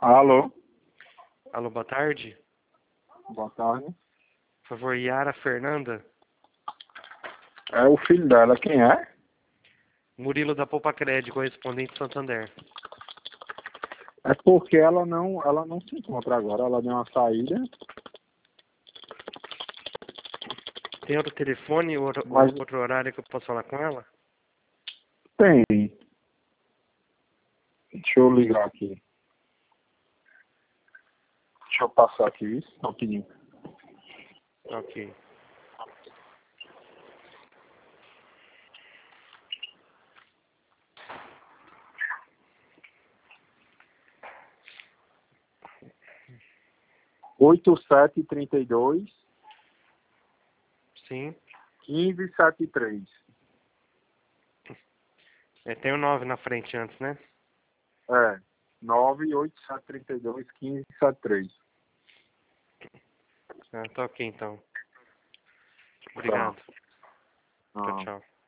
Alô? Alô, boa tarde. Boa tarde. Por favor, Yara Fernanda. É o filho dela, quem é? Murilo da Poupa Crédito, correspondente Santander. É porque ela não se encontra agora, ela deu uma saída. Tem outro telefone, Mas outro horário que eu posso falar com ela? tem. Deixa eu ligar aqui. Deixa eu passar aqui, isso, rapidinho. Ok. Oito sete trinta e dois Sim. 1573. Tem o 9 na frente antes, né? É. 98732 1573. Ah, tá ok então. Tá. Obrigado. Tchau, Ah. tchau.